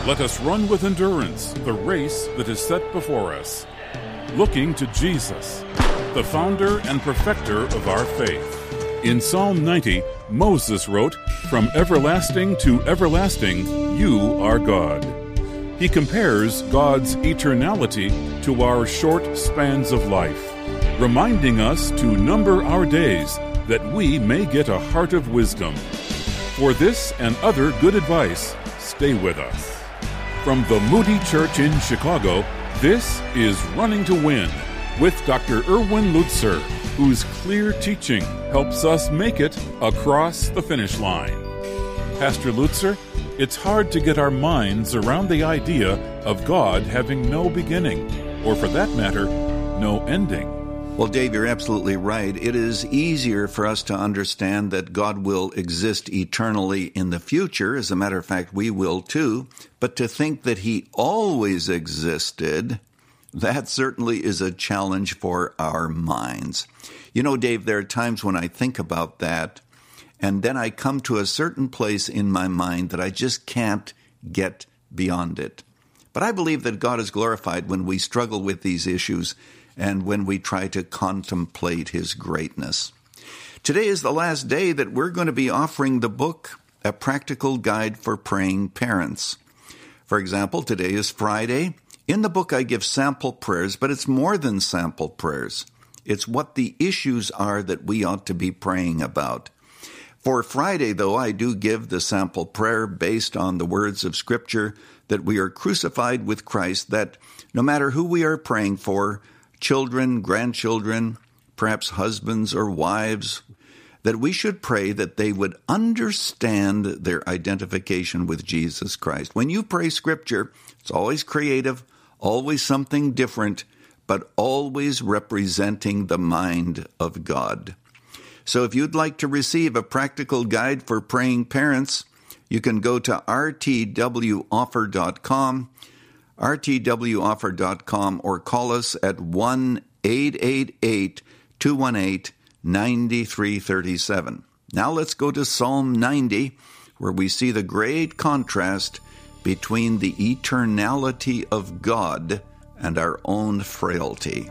Let us run with endurance the race that is set before us, looking to Jesus, the founder and perfecter of our faith. In Psalm 90, Moses wrote, "From everlasting to everlasting, you are God." He compares God's eternality to our short spans of life, reminding us to number our days that we may get a heart of wisdom. For this and other good advice, stay with us. From the Moody Church in Chicago, this is Running to Win with Dr. Erwin Lutzer, whose clear teaching helps us make it across the finish line. Pastor Lutzer, it's hard to get our minds around the idea of God having no beginning, or for that matter, no ending. Well, Dave, you're absolutely right. It is easier for us to understand that God will exist eternally in the future. As a matter of fact, we will too. But to think that he always existed, that certainly is a challenge for our minds. You know, Dave, there are times when I think about that, and then I come to a certain place in my mind that I just can't get beyond it. But I believe that God is glorified when we struggle with these issues and when we try to contemplate his greatness. Today is the last day that we're going to be offering the book, A Practical Guide for Praying Parents. For example, today is Friday. In the book, I give sample prayers, but it's more than sample prayers. It's what the issues are that we ought to be praying about. For Friday, though, I do give the sample prayer based on the words of Scripture that we are crucified with Christ, that no matter who we are praying for, children, grandchildren, perhaps husbands or wives, that we should pray that they would understand their identification with Jesus Christ. When you pray Scripture, it's always creative, always something different, but always representing the mind of God. So if you'd like to receive a practical guide for praying parents, you can go to rtwoffer.com, rtwoffer.com, or call us at 1-888-218-9337. Now let's go to Psalm 90, where we see the great contrast between the eternality of God and our own frailty.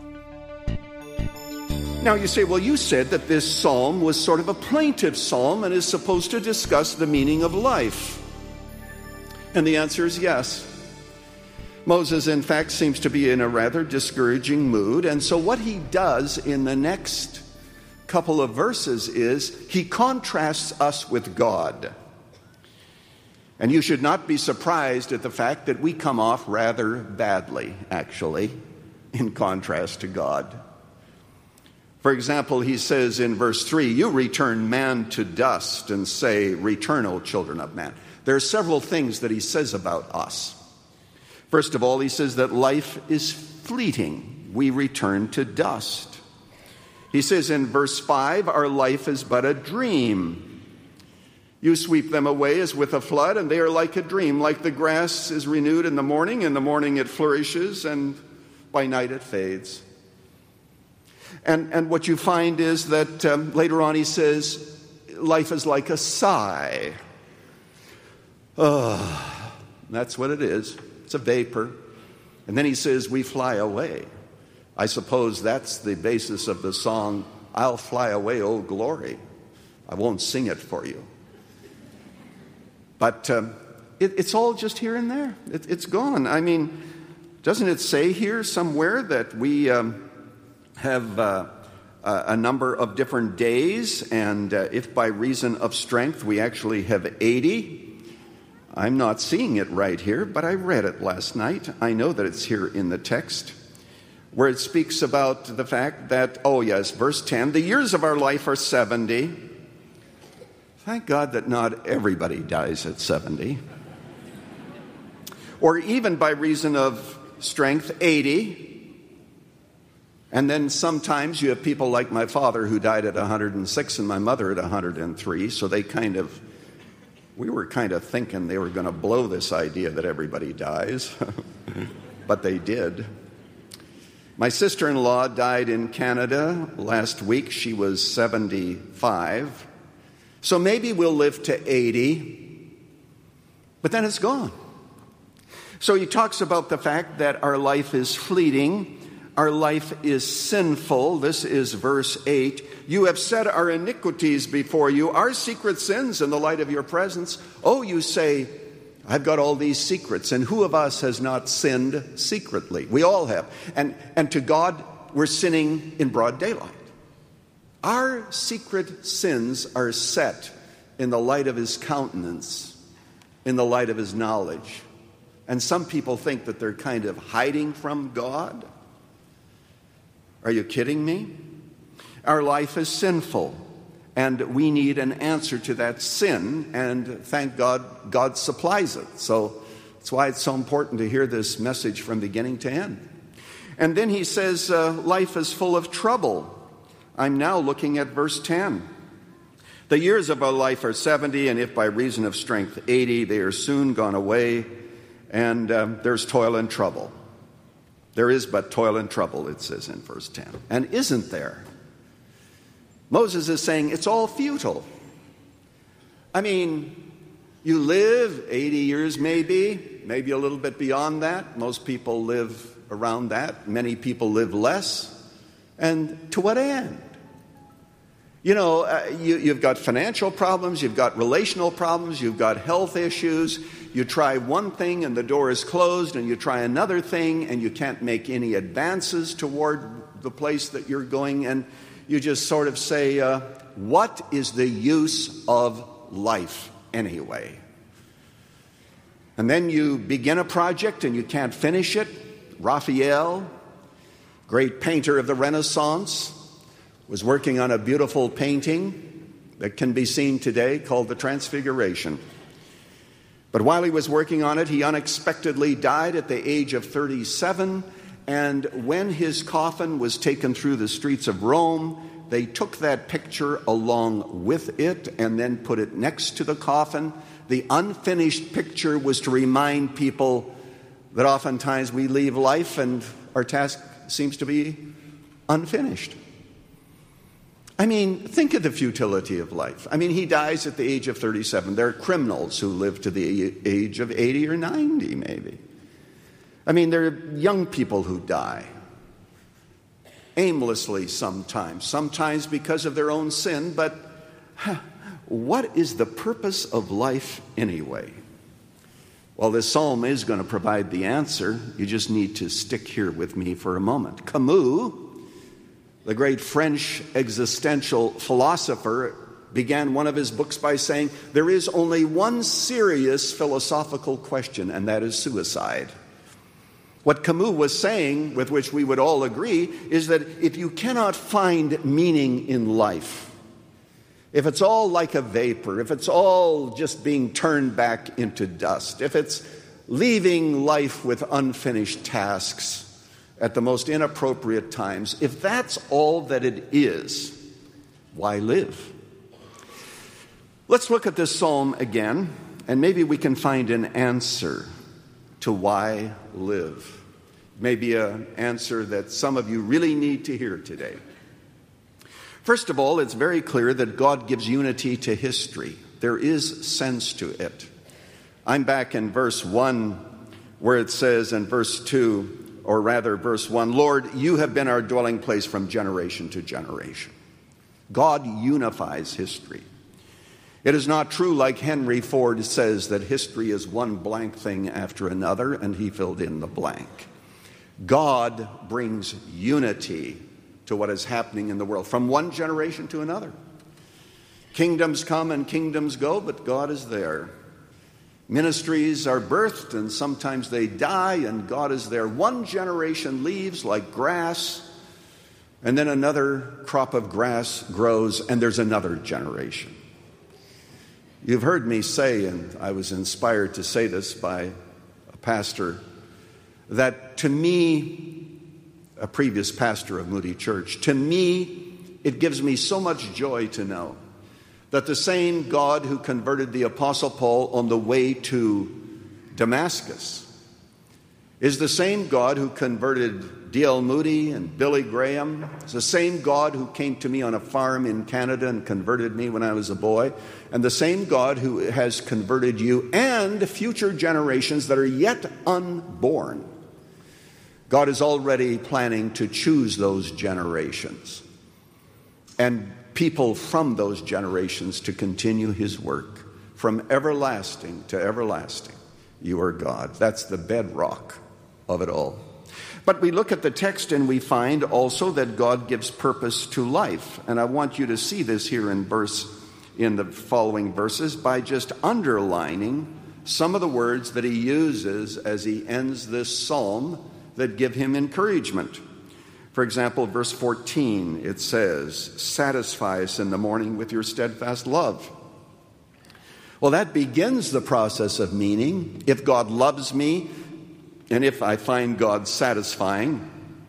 Now you say, well, you said that this psalm was sort of a plaintive psalm and is supposed to discuss the meaning of life. And the answer is yes. Moses, in fact, seems to be in a rather discouraging mood, and so what he does in the next couple of verses is he contrasts us with God. And you should not be surprised at the fact that we come off rather badly, actually, in contrast to God. For example, he says in verse 3, "You return man to dust and say, 'Return, O children of man.'" There are several things that he says about us. First of all, he says that life is fleeting. We return to dust. He says in verse 5, "Our life is but a dream. You sweep them away as with a flood, and they are like a dream. Like the grass is renewed in the morning it flourishes, and by night it fades." And what you find is that later on he says, life is like a sigh. That's what it is. It's a vapor. And then he says, we fly away. I suppose that's the basis of the song, "I'll fly away, oh glory." I won't sing it for you. But it's all just here and there. It's gone. I mean, doesn't it say here somewhere that we have a number of different days, and if by reason of strength we actually have 80? I'm not seeing it right here, but I read it last night. I know that it's here in the text, where it speaks about the fact that, verse 10, "The years of our life are 70. Thank God that not everybody dies at 70. Or even by reason of strength, 80. And then sometimes you have people like my father who died at 106 and my mother at 103. So we were kind of thinking they were going to blow this idea that everybody dies. But they did. My sister-in-law died in Canada last week. She was 75. So maybe we'll live to 80. But then it's gone. So he talks about the fact that our life is fleeting, our life is sinful. This is verse 8. You have set our iniquities before you, our secret sins in the light of your presence. Oh, you say, I've got all these secrets, and who of us has not sinned secretly? We all have. And to God, we're sinning in broad daylight. Our secret sins are set in the light of his countenance, in the light of his knowledge. And some people think that they're kind of hiding from God. Are you kidding me? Our life is sinful, and we need an answer to that sin, and thank God, God supplies it. So that's why it's so important to hear this message from beginning to end. And then he says, life is full of trouble. I'm now looking at verse 10. The years of our life are 70, and if by reason of strength 80, they are soon gone away, and there's toil and trouble. There is but toil and trouble, it says in verse 10. And isn't there? Moses is saying it's all futile. I mean, you live 80 years maybe a little bit beyond that. Most people live around that. Many people live less. And to what end? You know, you've got financial problems, you've got relational problems, you've got health issues. You try one thing and the door is closed, and you try another thing and you can't make any advances toward the place that you're going, and you just sort of say, what is the use of life anyway? And then you begin a project and you can't finish it. Raphael, great painter of the Renaissance, was working on a beautiful painting that can be seen today called the Transfiguration. But while he was working on it, he unexpectedly died at the age of 37. And when his coffin was taken through the streets of Rome, they took that picture along with it and then put it next to the coffin. The unfinished picture was to remind people that oftentimes we leave life and our task seems to be unfinished. I mean, think of the futility of life. I mean, he dies at the age of 37. There are criminals who live to the age of 80 or 90, maybe. I mean, there are young people who die aimlessly sometimes because of their own sin. But what is the purpose of life anyway? Well, this psalm is going to provide the answer. You just need to stick here with me for a moment. Camus, the great French existential philosopher, began one of his books by saying, there is only one serious philosophical question, and that is suicide. What Camus was saying, with which we would all agree, is that if you cannot find meaning in life, if it's all like a vapor, if it's all just being turned back into dust, if it's leaving life with unfinished tasks at the most inappropriate times, if that's all that it is, why live? Let's look at this psalm again, and maybe we can find an answer to why live. Maybe an answer that some of you really need to hear today. First of all, it's very clear that God gives unity to history. There is sense to it. I'm back in verse 1 where it says in verse 2, or rather verse 1, Lord, you have been our dwelling place from generation to generation. God unifies history. It is not true, like Henry Ford says, that history is one blank thing after another, and he filled in the blank. God brings unity to what is happening in the world from one generation to another. Kingdoms come and kingdoms go, but God is there. Ministries are birthed and sometimes they die, and God is there. One generation leaves like grass, and then another crop of grass grows, and there's another generation. You've heard me say, and I was inspired to say this by a pastor, that to me, a previous pastor of Moody Church, to me, it gives me so much joy to know that the same God who converted the Apostle Paul on the way to Damascus is the same God who converted D.L. Moody and Billy Graham. It's the same God who came to me on a farm in Canada and converted me when I was a boy. And the same God who has converted you and future generations that are yet unborn. God is already planning to choose those generations and people from those generations to continue his work from everlasting to everlasting. You are God. That's the bedrock of it all. But we look at the text and we find also that God gives purpose to life. And I want you to see this here in the following verses by just underlining some of the words that he uses as he ends this psalm that give him encouragement. For example, verse 14, it says, "Satisfy us in the morning with your steadfast love." Well, that begins the process of meaning. If God loves me, and if I find God satisfying,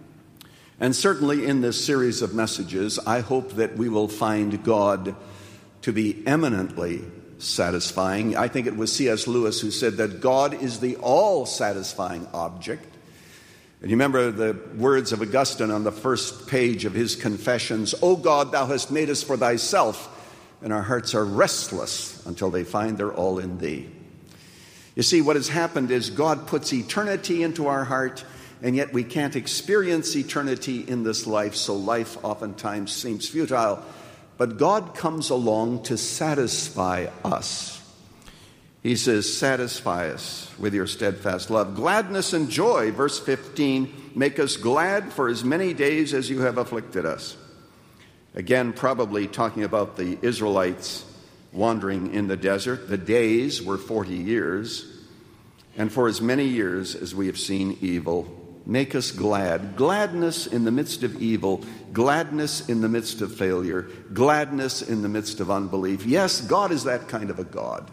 and certainly in this series of messages, I hope that we will find God to be eminently satisfying. I think it was C.S. Lewis who said that God is the all-satisfying object. And you remember the words of Augustine on the first page of his Confessions, "O God, thou hast made us for thyself, and our hearts are restless until they find their all in thee." You see, what has happened is God puts eternity into our heart, and yet we can't experience eternity in this life, so life oftentimes seems futile. But God comes along to satisfy us. He says, "Satisfy us with your steadfast love. Gladness and joy," verse 15, "make us glad for as many days as you have afflicted us." Again, probably talking about the Israelites wandering in the desert. The days were 40 years, and for as many years as we have seen evil, make us glad. Gladness in the midst of evil, gladness in the midst of failure, gladness in the midst of unbelief. Yes, God is that kind of a God.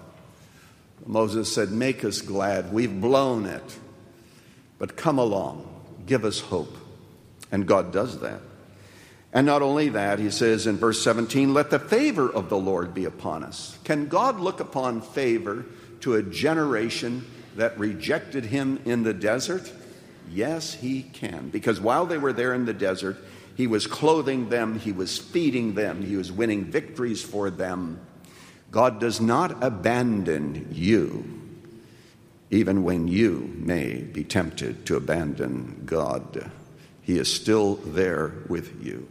Moses said, "Make us glad. We've blown it. But come along. Give us hope." And God does that. And not only that, he says in verse 17, "Let the favor of the Lord be upon us." Can God look upon favor to a generation that rejected him in the desert? Yes, he can. Because while they were there in the desert, he was clothing them, he was feeding them, he was winning victories for them. God does not abandon you, even when you may be tempted to abandon God. He is still there with you.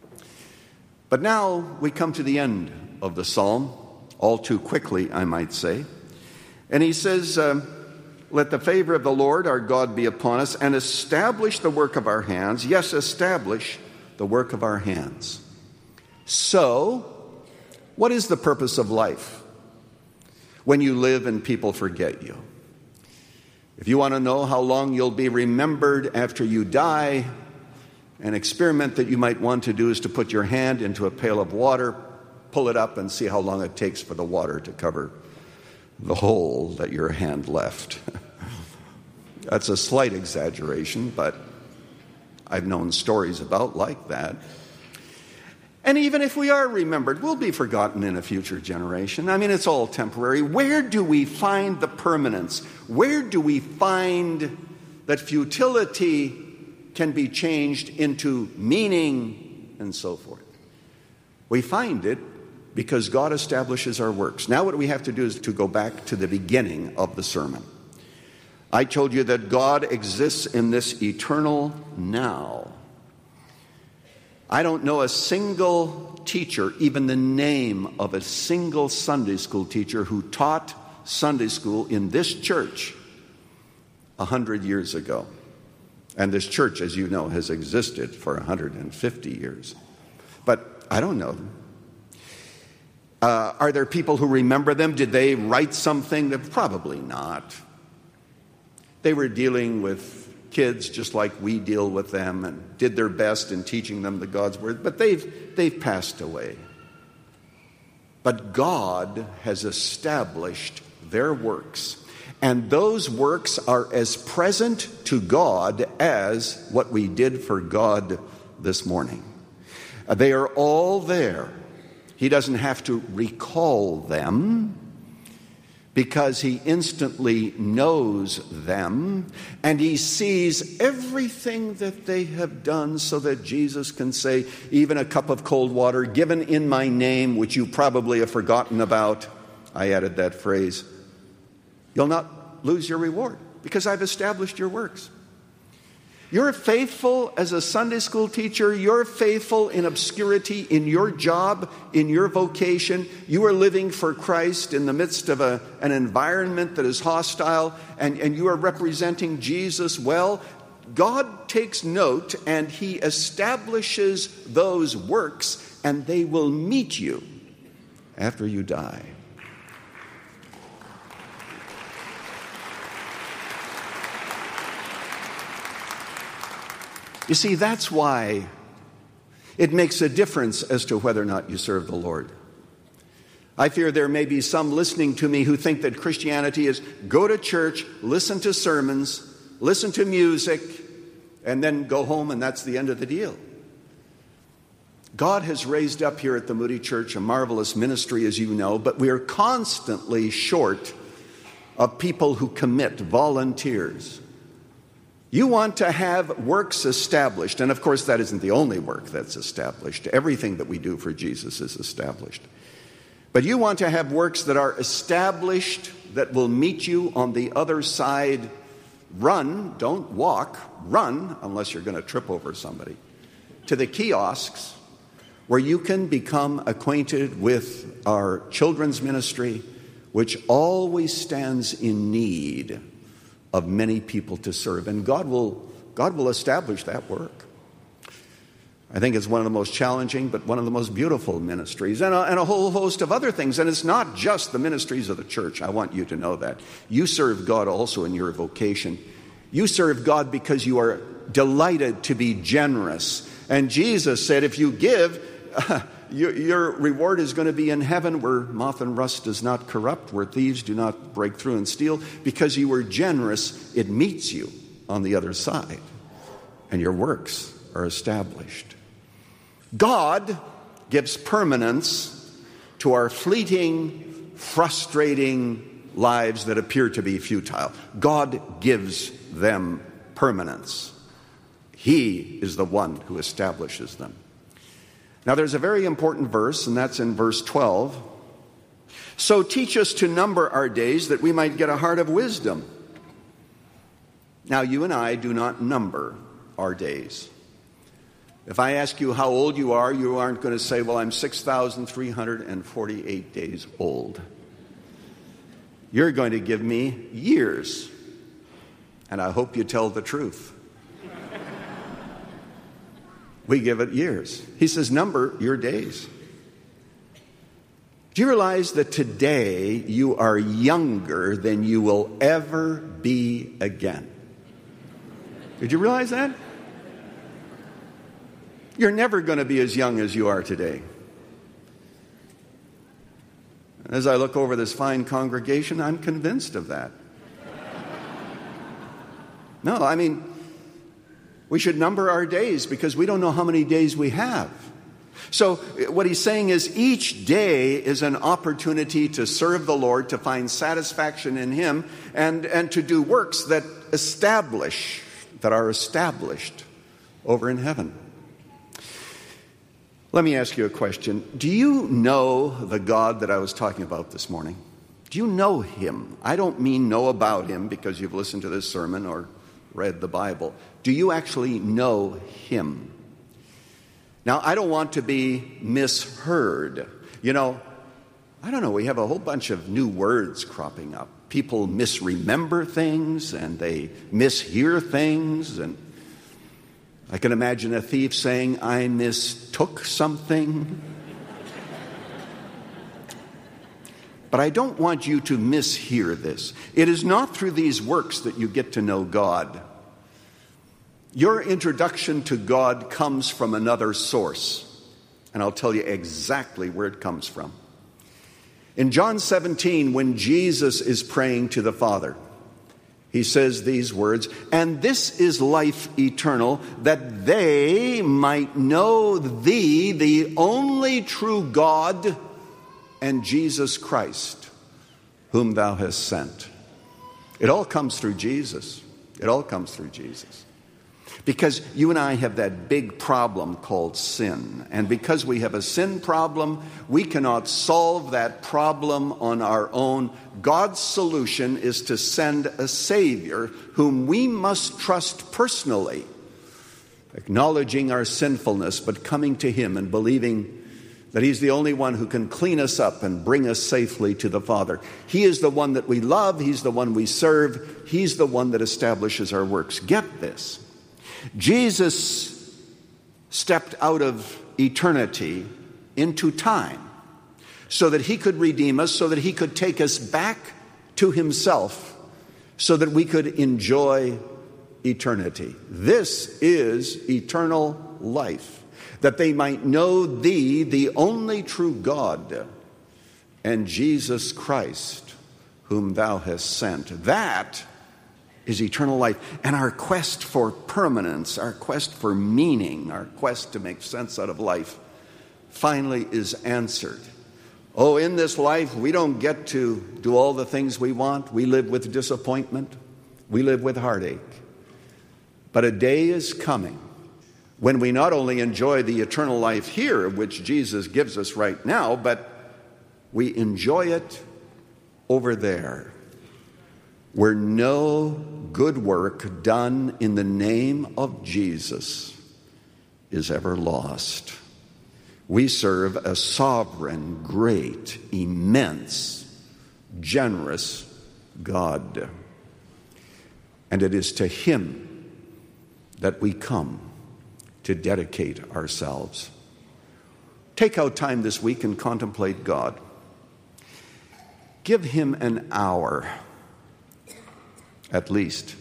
But now we come to the end of the psalm, all too quickly, I might say. And he says, "Let the favor of the Lord our God be upon us, and establish the work of our hands." Yes, establish the work of our hands. So, what is the purpose of life when you live and people forget you? If you want to know how long you'll be remembered after you die, an experiment that you might want to do is to put your hand into a pail of water, pull it up, and see how long it takes for the water to cover the hole that your hand left. That's a slight exaggeration, but I've known stories about like that. And even if we are remembered, we'll be forgotten in a future generation. I mean, it's all temporary. Where do we find the permanence? Where do we find that futility can be changed into meaning and so forth? We find it because God establishes our works. Now what we have to do is to go back to the beginning of the sermon. I told you that God exists in this eternal now. I don't know a single teacher, even the name of a single Sunday school teacher who taught Sunday school in this church 100 years ago. And this church, as you know, has existed for 150 years. But I don't know them. Are there people who remember them? Did they write something? Probably not. They were dealing with kids just like we deal with them and did their best in teaching them the God's word. But they've passed away. But God has established their works. And those works are as present to God as what we did for God this morning. They are all there. He doesn't have to recall them, because he instantly knows them and he sees everything that they have done, so that Jesus can say, even a cup of cold water given in my name, which you probably have forgotten about, I added that phrase, you'll not lose your reward because I've established your works. You're faithful as a Sunday school teacher. You're faithful in obscurity, in your job, in your vocation. You are living for Christ in the midst of an environment that is hostile, and you are representing Jesus well. God takes note, and he establishes those works, and they will meet you after you die. You see, that's why it makes a difference as to whether or not you serve the Lord. I fear there may be some listening to me who think that Christianity is go to church, listen to sermons, listen to music, and then go home, and that's the end of the deal. God has raised up here at the Moody Church a marvelous ministry, as you know, but we are constantly short of people who commit, volunteers. You want to have works established, and of course that isn't the only work that's established. Everything that we do for Jesus is established. But you want to have works that are established, that will meet you on the other side. Run, don't walk, run, unless you're going to trip over somebody, to the kiosks where you can become acquainted with our children's ministry, which always stands in need of many people to serve. And God will establish that work. I think it's one of the most challenging, but one of the most beautiful ministries, and a whole host of other things. And it's not just the ministries of the church. I want you to know that. You serve God also in your vocation. You serve God because you are delighted to be generous. And Jesus said, if you give, your reward is going to be in heaven, where moth and rust does not corrupt, where thieves do not break through and steal. Because you were generous, it meets you on the other side, and your works are established. God gives permanence to our fleeting, frustrating lives that appear to be futile. God gives them permanence. He is the one who establishes them. Now, there's a very important verse, and that's in verse 12. So teach us to number our days, that we might get a heart of wisdom. Now, you and I do not number our days. If I ask you how old you aren't going to say, well, I'm 6,348 days old. You're going to give me years, and I hope you tell the truth. We give it years. He says, number your days. Do you realize that today you are younger than you will ever be again? Did you realize that? You're never going to be as young as you are today. As I look over this fine congregation, I'm convinced of that. No, I mean, we should number our days because we don't know how many days we have. So what he's saying is each day is an opportunity to serve the Lord, to find satisfaction in him, and to do works that are established over in heaven. Let me ask you a question. Do you know the God that I was talking about this morning? Do you know him? I don't mean know about him because you've listened to this sermon or read the Bible. Do you actually know him? Now, I don't want to be misheard. You know, I don't know, we have a whole bunch of new words cropping up. People misremember things and they mishear things. And I can imagine a thief saying, I mistook something. But I don't want you to mishear this. It is not through these works that you get to know God. Your introduction to God comes from another source, and I'll tell you exactly where it comes from. In John 17, when Jesus is praying to the Father, he says these words, and this is life eternal, that they might know thee, the only true God, and Jesus Christ, whom thou hast sent. It all comes through Jesus. It all comes through Jesus. Because you and I have that big problem called sin. And because we have a sin problem, we cannot solve that problem on our own. God's solution is to send a Savior whom we must trust personally, acknowledging our sinfulness, but coming to Him and believing that He's the only one who can clean us up and bring us safely to the Father. He is the one that we love. He's the one we serve. He's the one that establishes our works. Get this. Jesus stepped out of eternity into time so that He could redeem us, so that He could take us back to Himself, so that we could enjoy eternity. This is eternal life, that they might know Thee, the only true God, and Jesus Christ, whom Thou hast sent. That is eternal life. And our quest for permanence, our quest for meaning, our quest to make sense out of life, finally is answered. Oh, in this life, we don't get to do all the things we want. We live with disappointment. We live with heartache. But a day is coming when we not only enjoy the eternal life here, which Jesus gives us right now, but we enjoy it over there, where no good work done in the name of Jesus is ever lost. We serve a sovereign, great, immense, generous God. And it is to Him that we come to dedicate ourselves. Take out time this week and contemplate God. Give Him an hour at least.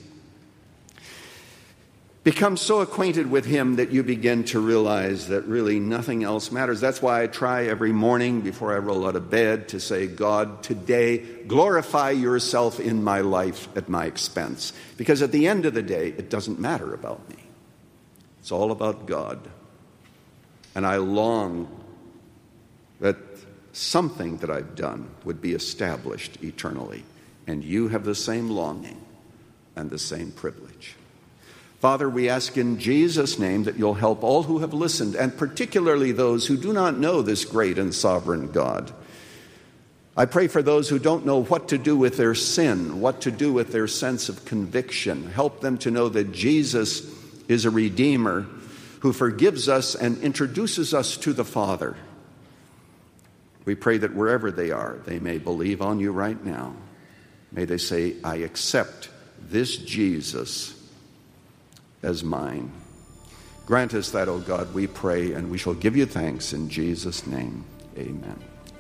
Become so acquainted with Him that you begin to realize that really nothing else matters. That's why I try every morning before I roll out of bed to say, God, today glorify yourself in my life at my expense. Because at the end of the day, it doesn't matter about me. It's all about God. And I long that something that I've done would be established eternally. And you have the same longing and the same privilege. Father, we ask in Jesus' name that you'll help all who have listened, and particularly those who do not know this great and sovereign God. I pray for those who don't know what to do with their sin, what to do with their sense of conviction. Help them to know that Jesus is a Redeemer who forgives us and introduces us to the Father. We pray that wherever they are, they may believe on you right now. May they say, I accept this Jesus as mine. Grant us that, O God, we pray, and we shall give you thanks in Jesus' name. Amen.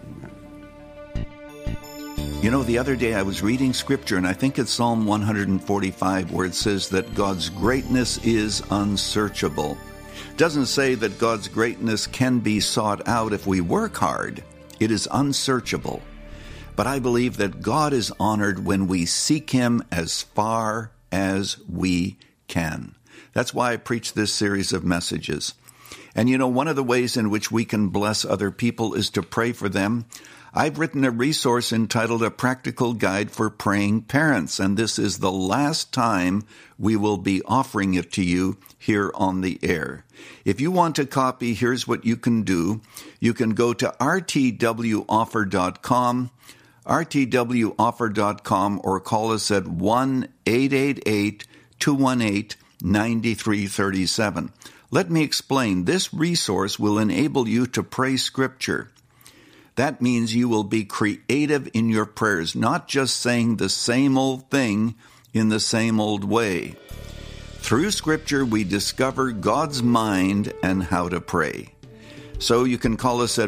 Amen. You know, the other day I was reading Scripture, and I think it's Psalm 145, where it says that God's greatness is unsearchable. It doesn't say that God's greatness can be sought out if we work hard. It is unsearchable. But I believe that God is honored when we seek Him as far as we can. That's why I preach this series of messages. And you know, one of the ways in which we can bless other people is to pray for them. I've written a resource entitled A Practical Guide for Praying Parents, and this is the last time we will be offering it to you here on the air. If you want a copy, here's what you can do. You can go to rtwoffer.com, rtwoffer.com, or call us at 1-888-218-9337. Let me explain. This resource will enable you to pray Scripture. That means you will be creative in your prayers, not just saying the same old thing in the same old way. Through Scripture, we discover God's mind and how to pray. So you can call us at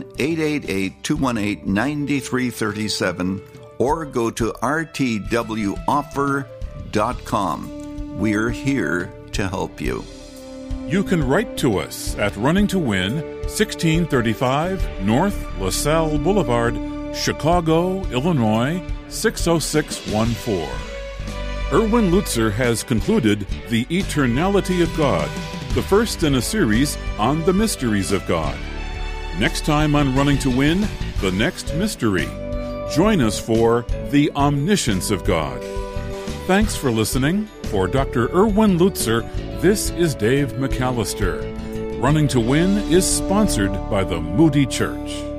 1-888-218-9337 or go to rtwoffer.com. We're here to help you. You can write to us at Running to Win, 1635 North LaSalle Boulevard, Chicago, Illinois, 60614. Erwin Lutzer has concluded The Eternality of God, the first in a series on the mysteries of God. Next time on Running to Win, the next mystery: Join us for The Omniscience of God. Thanks for listening. For Dr. Erwin Lutzer, this is Dave McAllister. Running to Win is sponsored by the Moody Church.